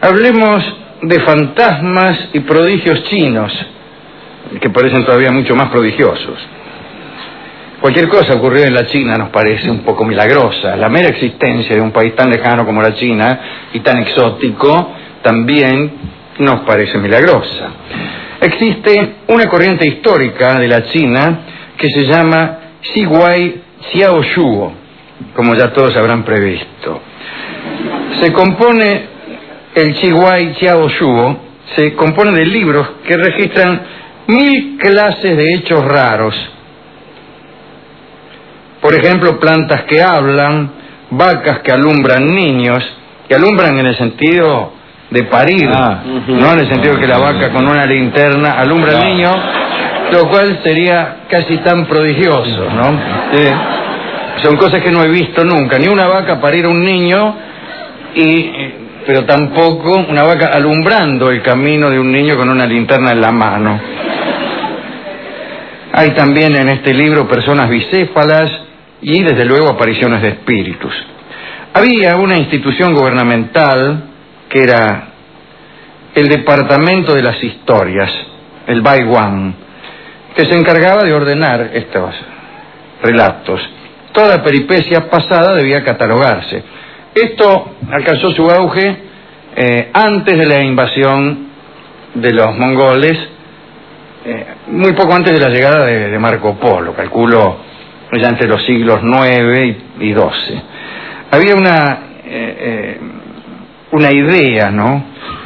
Hablemos de fantasmas y prodigios chinos, que parecen todavía mucho más prodigiosos. Cualquier cosa ocurrida en la China nos parece un poco milagrosa. La mera existencia de un país tan lejano como la China y tan exótico también nos parece milagrosa. Existe una corriente histórica de la China que se llama Xiguai Xiaoshuo, como ya todos habrán previsto. El Xiguai Xiaoshuo se compone de libros que registran 1000 clases de hechos raros. Por ejemplo, plantas que hablan, vacas que alumbran niños, que alumbran en el sentido de parir, no en el sentido de que la vaca con una linterna alumbra al niño, lo cual sería casi tan prodigioso, ¿no? Son cosas que no he visto nunca, ni una vaca parir a un niño, pero tampoco una vaca alumbrando el camino de un niño con una linterna en la mano. Hay también en este libro personas bicéfalas y desde luego apariciones de espíritus. Había una institución gubernamental que era el Departamento de las Historias, el Baiwan, que se encargaba de ordenar estos relatos. Toda peripecia pasada debía catalogarse. Esto alcanzó su auge antes de la invasión de los mongoles, muy poco antes de la llegada de Marco Polo, calculo ya entre los siglos IX y XII. Había una idea, ¿no?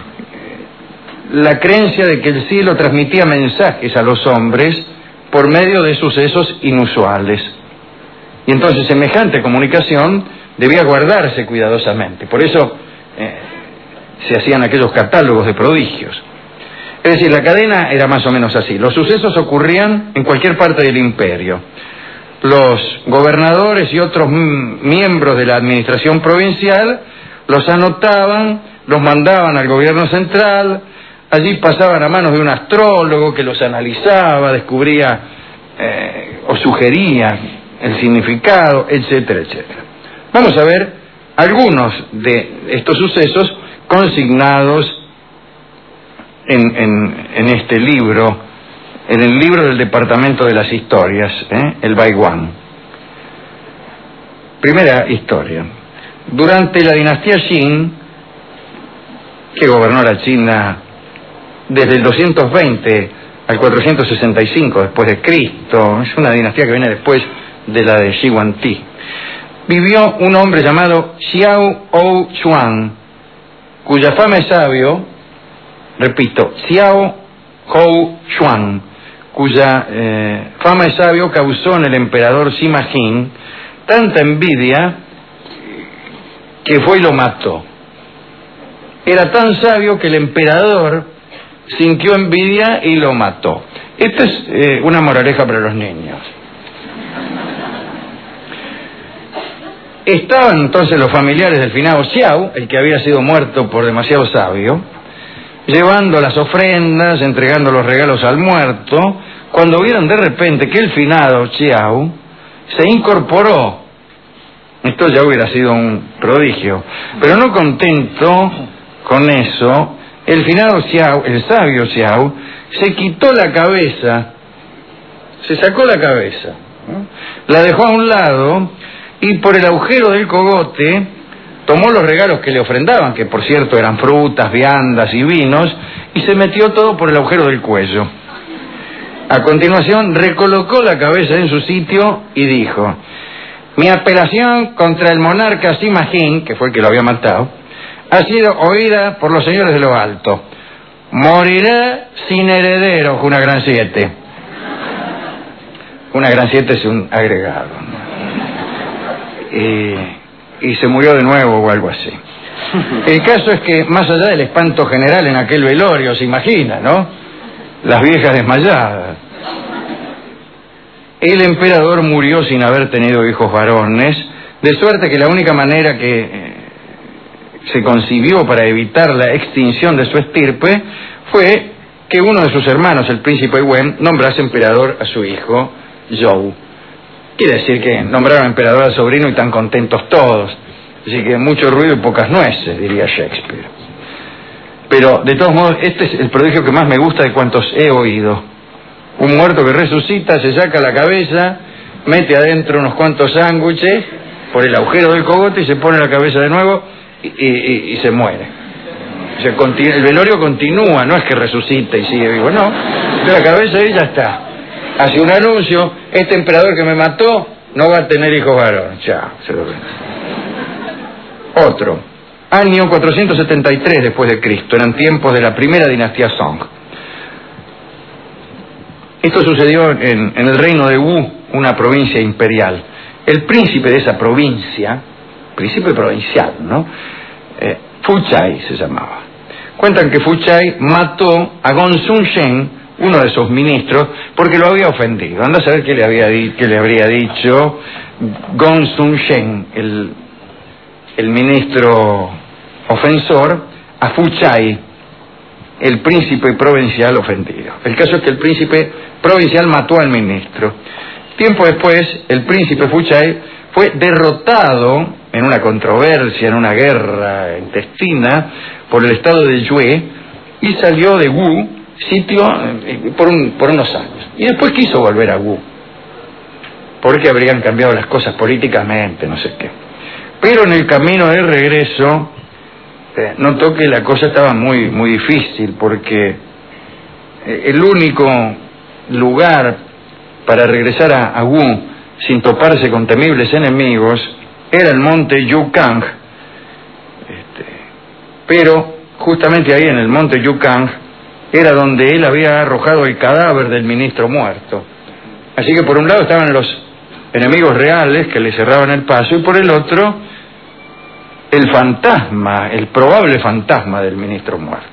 La creencia de que el cielo transmitía mensajes a los hombres por medio de sucesos inusuales. Y entonces semejante comunicación debía guardarse cuidadosamente. Por eso se hacían aquellos catálogos de prodigios. Es decir, la cadena era más o menos así. Los sucesos ocurrían en cualquier parte del imperio. Los gobernadores y otros miembros de la administración provincial los anotaban, los mandaban al gobierno central, allí pasaban a manos de un astrólogo que los analizaba, descubría o sugería el significado, etcétera, etcétera. Vamos a ver algunos de estos sucesos consignados en este libro, en el libro del Departamento de las Historias, el Baiwan. Primera historia. Durante la dinastía Qin, que gobernó la China desde el 220 al 465 después de Cristo, es una dinastía que viene después de la de Shi Huangdi, vivió un hombre llamado Xiao Ou Xuan, cuya fama es sabio, repito, Xiao Ou Xuan, cuya fama es sabio causó en el emperador Sima Jin tanta envidia que fue y lo mató. Era tan sabio que el emperador sintió envidia y lo mató. Esta es una moraleja para los niños. Estaban entonces los familiares del finado Xiao, el que había sido muerto por demasiado sabio, llevando las ofrendas, entregando los regalos al muerto, cuando vieron de repente que el finado Xiao se incorporó. Esto ya hubiera sido un prodigio, pero no contento con eso, el finado Xiao, el sabio Xiao, se quitó la cabeza, se sacó la cabeza, ¿no? La dejó a un lado y por el agujero del cogote tomó los regalos que le ofrendaban, que por cierto eran frutas, viandas y vinos, y se metió todo por el agujero del cuello. A continuación recolocó la cabeza en su sitio y dijo: mi apelación contra el monarca Sima Jin, que fue el que lo había matado, ha sido oída por los señores de lo alto. Moriré sin heredero, una gran 7. Una gran 7 es un agregado, ¿no? Y se murió de nuevo o algo así. El caso es que, más allá del espanto general en aquel velorio, se imagina, ¿no? Las viejas desmayadas. El emperador murió sin haber tenido hijos varones, de suerte que la única manera que se concibió para evitar la extinción de su estirpe fue que uno de sus hermanos, el príncipe Wen, nombrase emperador a su hijo Zhou. Quiere decir que nombraron emperador al sobrino y tan contentos todos. Así que mucho ruido y pocas nueces, diría Shakespeare. Pero, de todos modos, este es el prodigio que más me gusta de cuantos he oído. Un muerto que resucita, se saca la cabeza, mete adentro unos cuantos sándwiches por el agujero del cogote y se pone la cabeza de nuevo y se muere. O sea, el velorio continúa, no es que resucita y sigue vivo, no. De la cabeza y ya está. Hace un anuncio: este emperador que me mató no va a tener hijos varones. Chao, se lo ve. Otro, año 473 después de Cristo, eran tiempos de la primera dinastía Song. Esto sucedió en el reino de Wu, una provincia imperial. El príncipe de esa provincia, príncipe provincial, ¿no? Fu Chai se llamaba. Cuentan que Fu Chai mató a Gongsun Shen, uno de sus ministros, porque lo había ofendido. Anda a saber qué le habría dicho Gongsun Shen, el ministro ofensor, a Fu Chai, el príncipe provincial ofendido. El caso es que el príncipe provincial mató al ministro. Tiempo después, el príncipe Fu Chai fue derrotado en una controversia, en una guerra intestina, por el estado de Yue, y salió de Wu, sitio, por unos años. Y después quiso volver a Wu, porque habrían cambiado las cosas políticamente, no sé qué. Pero en el camino de regreso, notó que la cosa estaba muy, muy difícil, porque el único lugar para regresar a Wu sin toparse con temibles enemigos era el monte Yukang. Pero justamente ahí en el monte Yukang era donde él había arrojado el cadáver del ministro muerto. Así que por un lado estaban los enemigos reales que le cerraban el paso, y por el otro el fantasma, el probable fantasma del ministro muerto.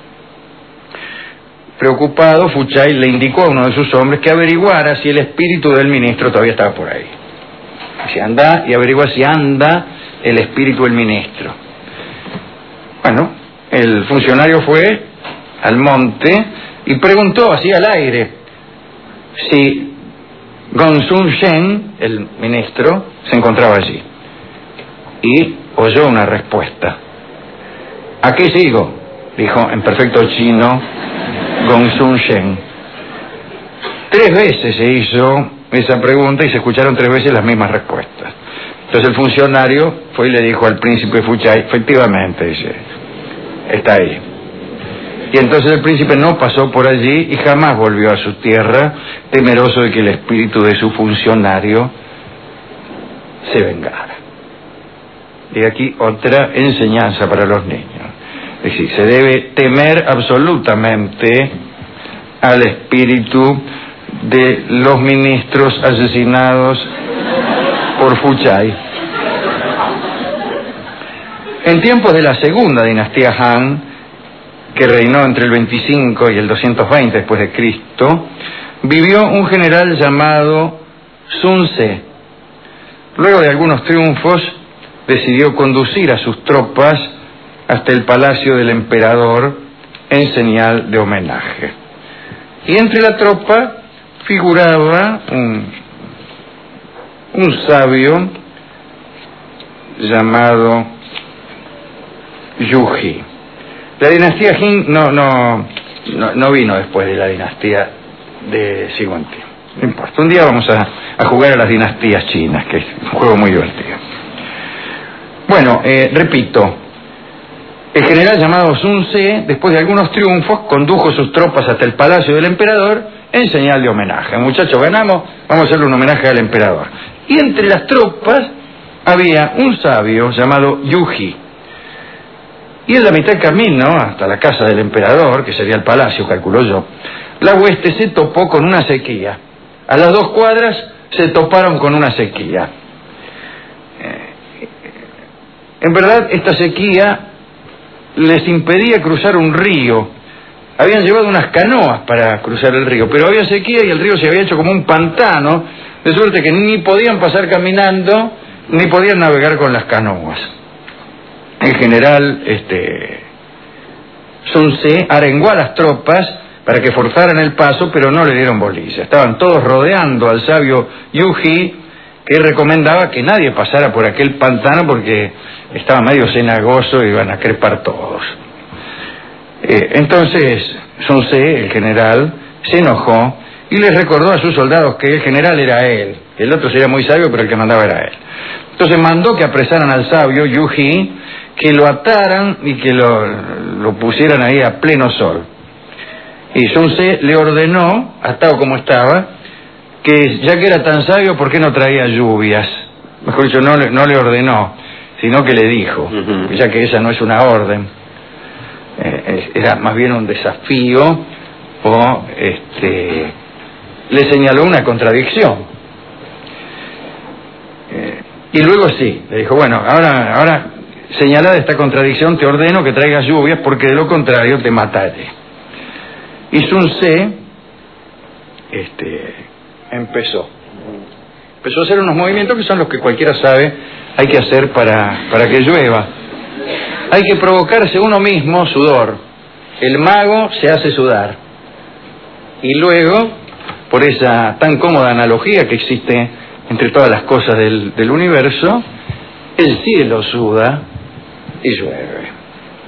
Preocupado, Fu Chai le indicó a uno de sus hombres que averiguara si el espíritu del ministro todavía estaba por ahí. Si anda y averigua si anda el espíritu del ministro. Bueno, el funcionario fue al monte y preguntó así al aire si Gongsun Shen, el ministro, se encontraba allí. Y oyó una respuesta. «Aquí sigo», dijo en perfecto chino Gongsun Shen. 3 veces se hizo esa pregunta y se escucharon 3 veces las mismas respuestas. Entonces el funcionario fue y le dijo al príncipe Fu Chai: «Efectivamente», dice, «está ahí». Y entonces el príncipe no pasó por allí y jamás volvió a su tierra, temeroso de que el espíritu de su funcionario se vengara. Y aquí otra enseñanza para los niños. Es decir, se debe temer absolutamente al espíritu de los ministros asesinados por Fu Chai. En tiempos de la segunda dinastía Han, que reinó entre el 25 y el 220 después de Cristo, vivió un general llamado Sun Ce. Luego de algunos triunfos, decidió conducir a sus tropas hasta el palacio del emperador en señal de homenaje. Y entre la tropa figuraba un sabio llamado Yu Ji. La dinastía Jin no vino después de la dinastía de Siguanti. No importa. Un día vamos a jugar a las dinastías chinas, que es un juego muy divertido. Bueno, repito, el general llamado Sun Ce, después de algunos triunfos, condujo sus tropas hasta el palacio del emperador en señal de homenaje. Muchachos, ganamos, vamos a hacerle un homenaje al emperador. Y entre las tropas había un sabio llamado Yu Ji. Y en la mitad del camino, hasta la casa del emperador, que sería el palacio, calculo yo, la hueste se topó con una sequía. A las 2 cuadras se toparon con una sequía. En verdad, esta sequía les impedía cruzar un río. Habían llevado unas canoas para cruzar el río, pero había sequía y el río se había hecho como un pantano, de suerte que ni podían pasar caminando, ni podían navegar con las canoas. En general, Sun Ce arengó a las tropas para que forzaran el paso, pero no le dieron bolilla. Estaban todos rodeando al sabio Yu Ji, que recomendaba que nadie pasara por aquel pantano porque estaba medio cenagoso y iban a crepar todos. Entonces Sun Ce, el general, se enojó y les recordó a sus soldados que el general era él. El otro sería muy sabio, pero el que mandaba era él. Entonces mandó que apresaran al sabio Yu Ji, que lo ataran y que lo pusieran ahí a pleno sol. Y Sun Ce le ordenó, atado como estaba, que ya que era tan sabio, ¿por qué no traía lluvias? Mejor dicho, no le ordenó, sino que le dijo, ya que esa no es una orden, era más bien un desafío, o le señaló una contradicción. Y luego sí, le dijo, bueno, ahora señalada esta contradicción, te ordeno que traigas lluvias, porque de lo contrario te mataré. Y Sun Ce empezó a hacer unos movimientos que son los que cualquiera sabe hay que hacer para que llueva. Hay que provocarse uno mismo sudor. El mago se hace sudar. Y luego, por esa tan cómoda analogía que existe entre todas las cosas del universo, el cielo suda y llueve.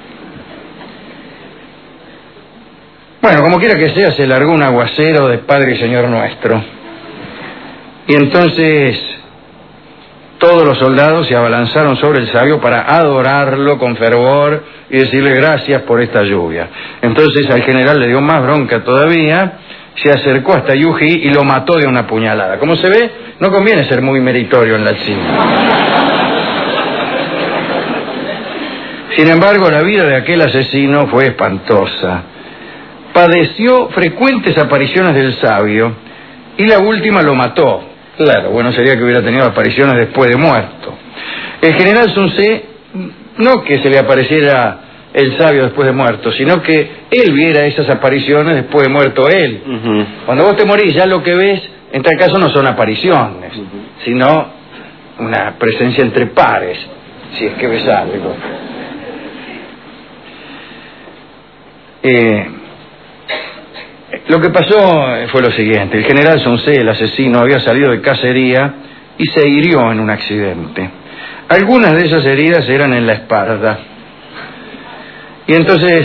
Bueno, como quiera que sea, se largó un aguacero de Padre y Señor nuestro. Y entonces todos los soldados se abalanzaron sobre el sabio para adorarlo con fervor y decirle gracias por esta lluvia. Entonces al general le dio más bronca todavía, se acercó hasta Yu Ji y lo mató de una puñalada. Como se ve, no conviene ser muy meritorio en la China. Sin embargo, la vida de aquel asesino fue espantosa. Padeció frecuentes apariciones del sabio y la última lo mató. Claro, bueno sería que hubiera tenido apariciones después de muerto. El general Sun Ce, no que se le apareciera el sabio después de muerto, sino que él viera esas apariciones después de muerto él. Cuando vos te morís, ya lo que ves, en tal caso no son apariciones, sino una presencia entre pares, si es que ves algo. Lo que pasó fue lo siguiente. El general Sun Ce, el asesino, había salido de cacería y se hirió en un accidente. Algunas de esas heridas eran en la espalda. Y entonces,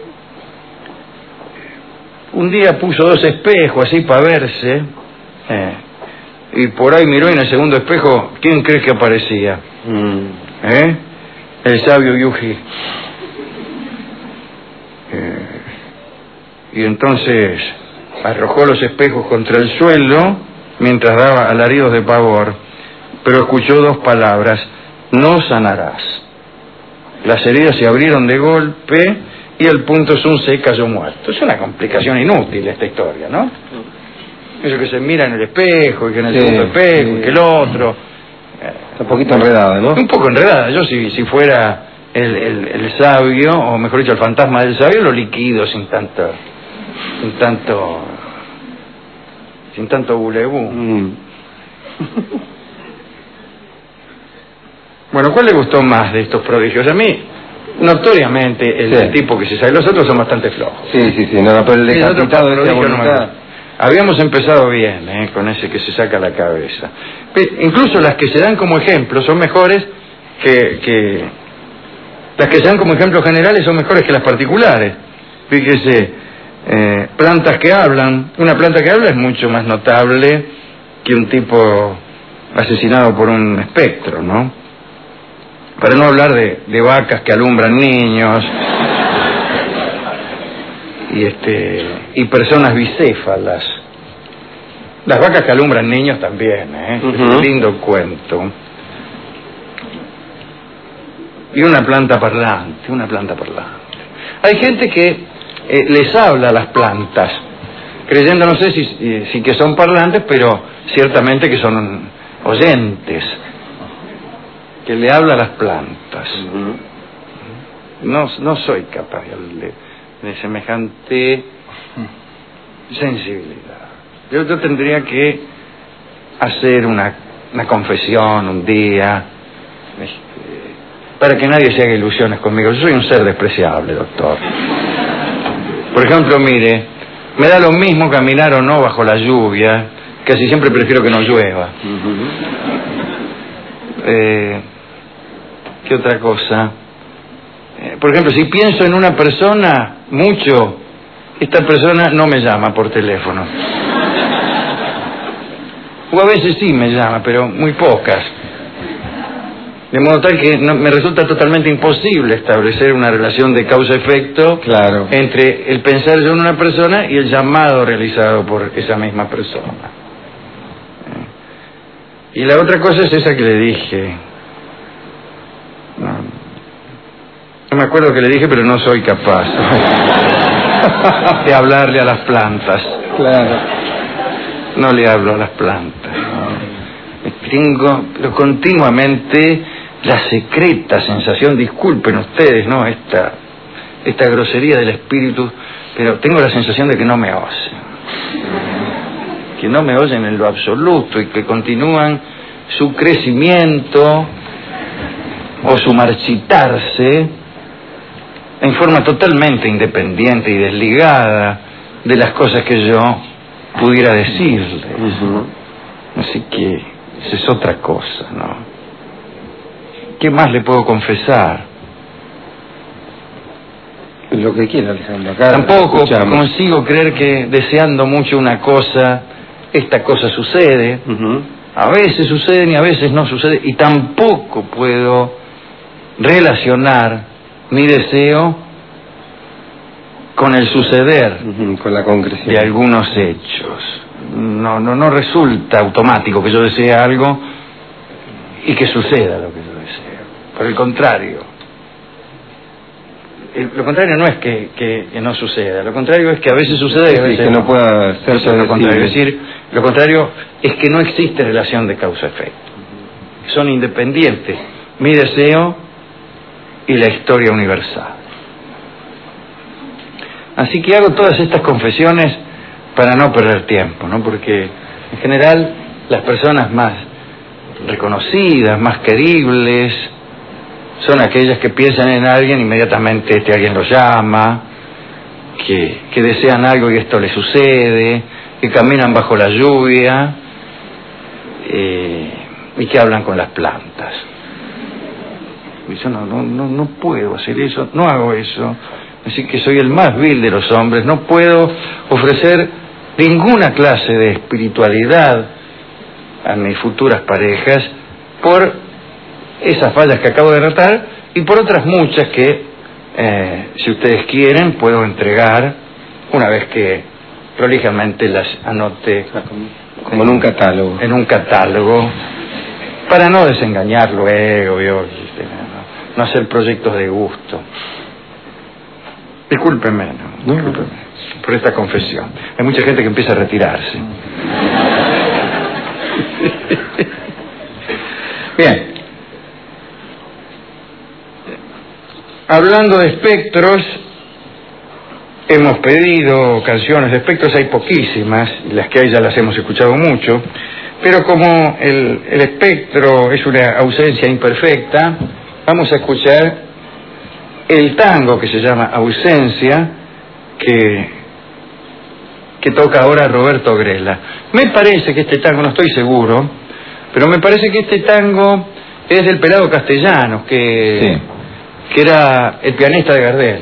un día puso 2 espejos así para verse, y por ahí miró y en el segundo espejo, ¿quién crees que aparecía? El sabio Yu Ji. Y entonces arrojó los espejos contra el suelo mientras daba alaridos de pavor, pero escuchó 2 palabras: no sanarás. Las heridas se abrieron de golpe y al punto Sun Ce cayó muerto. Es una complicación inútil esta historia, ¿no? Eso que se mira en el espejo y que en el segundo espejo y que el otro. Está un poquito enredada, ¿no? Un poco enredada. Yo si fuera el sabio, o mejor dicho el fantasma del sabio, lo liquido sin tanto bulebú. Bueno, ¿cuál le gustó más de estos prodigios? A mí, notoriamente, el tipo que se sabe. Los otros son bastante flojos. Sí, no, pero el decapitado de esa voluntad. Habíamos empezado bien, con ese que se saca la cabeza. Incluso las que se dan como ejemplo son mejores que las que se dan como ejemplos generales son mejores que las particulares. Fíjese, plantas que hablan. Una planta que habla es mucho más notable que un tipo asesinado por un espectro, ¿no? Para no hablar de vacas que alumbran niños y personas bicéfalas. Las vacas que alumbran niños también, es un lindo cuento. Y una planta parlante. Hay gente que les habla a las plantas, creyendo, no sé si que son parlantes, pero ciertamente que son oyentes, que le habla a las plantas. No soy capaz de semejante sensibilidad. Yo tendría que hacer una confesión un día, para que nadie se haga ilusiones conmigo. Yo soy un ser despreciable, doctor. Por ejemplo, mire, me da lo mismo caminar o no bajo la lluvia, casi siempre prefiero que no llueva. ¿Qué otra cosa? Por ejemplo, si pienso en una persona, mucho, esta persona no me llama por teléfono. O a veces sí me llama, pero muy pocas. De modo tal que me resulta totalmente imposible establecer una relación de causa-efecto entre el pensar yo en una persona y el llamado realizado por esa misma persona. Y la otra cosa es esa que le dije. No me acuerdo que le dije, pero no soy capaz de hablarle a las plantas. Claro. No le hablo a las plantas. Tengo continuamente la secreta sensación, disculpen ustedes, ¿no? Esta grosería del espíritu, pero tengo la sensación de que no me oyen. Que no me oyen en lo absoluto y que continúan su crecimiento o su marchitarse en forma totalmente independiente y desligada de las cosas que yo pudiera decirles. Así que esa es otra cosa, ¿no? ¿Qué más le puedo confesar? Lo que quiera, Alejandro. Acá tampoco consigo creer que deseando mucho una cosa, esta cosa sucede. A veces suceden y a veces no sucede. Y tampoco puedo relacionar mi deseo con el suceder con la concreción de algunos hechos. No resulta automático que yo desee algo y que suceda lo que yo deseo. Por el contrario. Lo contrario no es que no suceda. Lo contrario es que a veces sucede y a veces que no pueda ser lo contrario. Es decir, lo contrario es que no existe relación de causa-efecto. Son independientes mi deseo y la historia universal. Así que hago todas estas confesiones para no perder tiempo, ¿no? Porque en general las personas más reconocidas, más queribles, son aquellas que piensan en alguien, inmediatamente alguien los llama, que desean algo y esto les sucede, que caminan bajo la lluvia y que hablan con las plantas. Y yo no puedo hacer eso, no hago eso. Así que soy el más vil de los hombres, no puedo ofrecer ninguna clase de espiritualidad a mis futuras parejas por esas fallas que acabo de relatar y por otras muchas que, si ustedes quieren, puedo entregar una vez que prolijamente las anote como en un catálogo. En un catálogo, para no desengañar luego, no hacer proyectos de gusto. Discúlpenme, discúlpenme por esta confesión. Hay mucha gente que empieza a retirarse. Bien. Hablando de espectros, hemos pedido canciones de espectros, hay poquísimas, y las que hay ya las hemos escuchado mucho, pero como el espectro es una ausencia imperfecta, vamos a escuchar el tango que se llama Ausencia, que toca ahora Roberto Grela. Me parece que este tango, no estoy seguro, pero me parece que este tango es del Pelado Castellanos, que era el pianista de Gardel.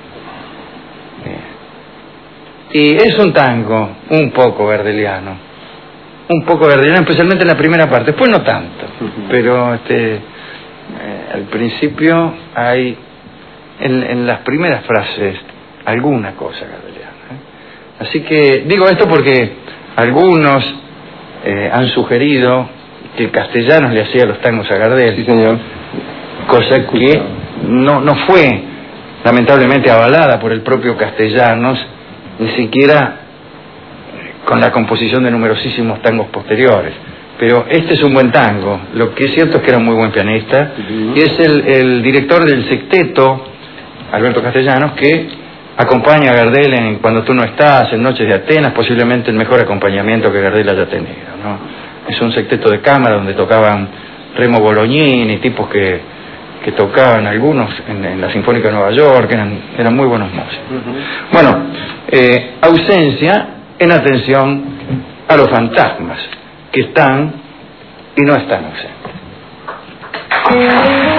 Y es un tango un poco gardeliano, especialmente en la primera parte, después no tanto, pero al principio hay en las primeras frases alguna cosa gardeliana. Así que digo esto porque algunos han sugerido que Castellanos le hacía los tangos a Gardel. Sí, señor. Cosa que no fue lamentablemente avalada por el propio Castellanos, ni siquiera con la composición de numerosísimos tangos posteriores. Pero este es un buen tango. Lo que es cierto es que era un muy buen pianista, y es el director del sexteto, Alberto Castellanos, que acompaña a Gardel en Cuando tú no estás, en Noches de Atenas, posiblemente el mejor acompañamiento que Gardel haya tenido, ¿no? Es un sexteto de cámara donde tocaban Remo Bolognini, tipos que tocaban algunos en la Sinfónica de Nueva York, eran muy buenos músicos. Bueno, ausencia en atención a los fantasmas que están y no están ausentes.